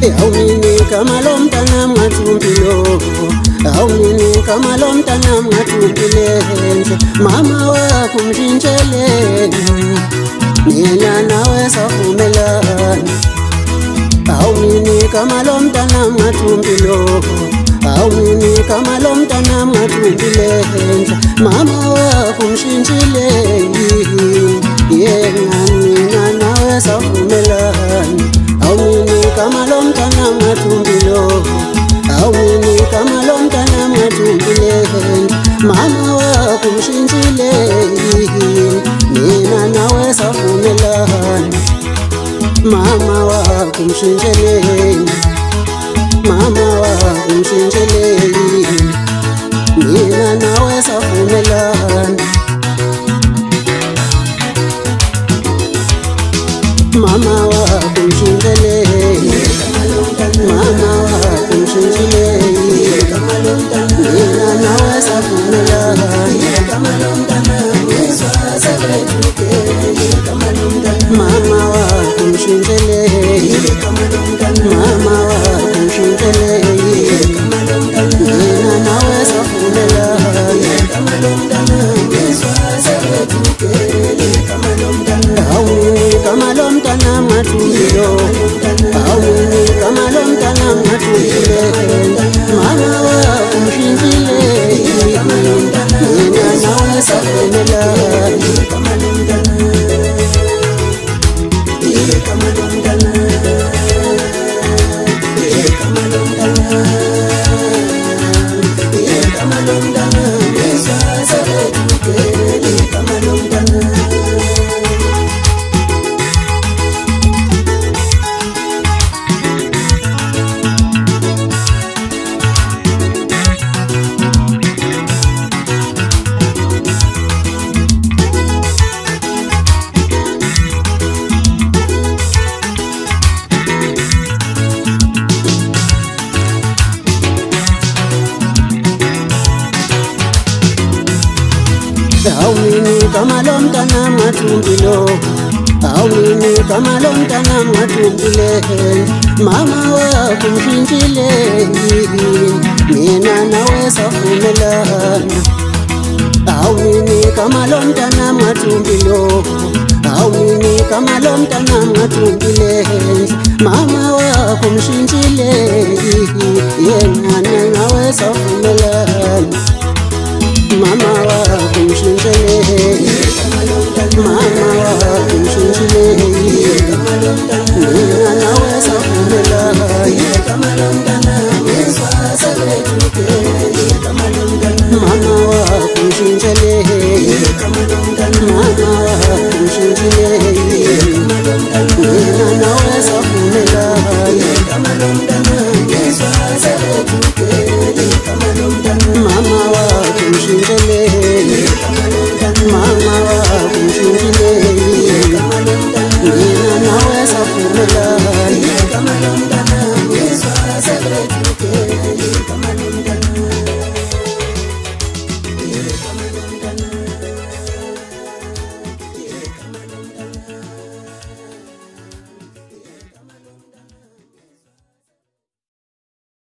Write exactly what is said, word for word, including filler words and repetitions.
Awumini kama lo mntana mngathumbilo, awumini kama lo mntana mngathumbile nje. Mama wakho umshintshele, mina nawe savumelana. Awumini kama lo mntana mngathumbilo, awumini kama lo mntana mngathumbile nje. Mama wakho umshintshile, yena mina nawe savumelana. Awumini kama lo mntana mngathumbilo, awumini kama lo mntana mngathumbile. Mama wakho umshintshile, mina nawe savumelana. Mama wakho umshintshile, mama wakho umshintshile, mina nawe savumelana. Mama wakho umshintshile, mama wakho umshintshile, mina nawe savumelana. Mama wakho umshintshile, mama wakho umshintshile, mina nawe savumelana. Awumini kama lo mntana mngathumbilo, awumini kama lo mntana mngathumbile. Mama wakho umshintshile, mina nawe savumelana. Awumini kama lo mntana mngathumbilo, awumini kama lo mntana mngathumbile. Mama wakho umshintshile, mina nawe savumelana. Awumini kama lo mntana mngathumbilo, awumini kama lo mntana mngathumbile. Mama wakho umshintshile, yena nawe savumelana. Mama wakho umshintshile, mama wakho umshintshile, mina nawe savumelana. Mama wakho umshintshile, mama wakho umshintshile, mina nawe savumelana. Mama wakho umshintshile, mama wakho umshintshile, mina nawe savumelana.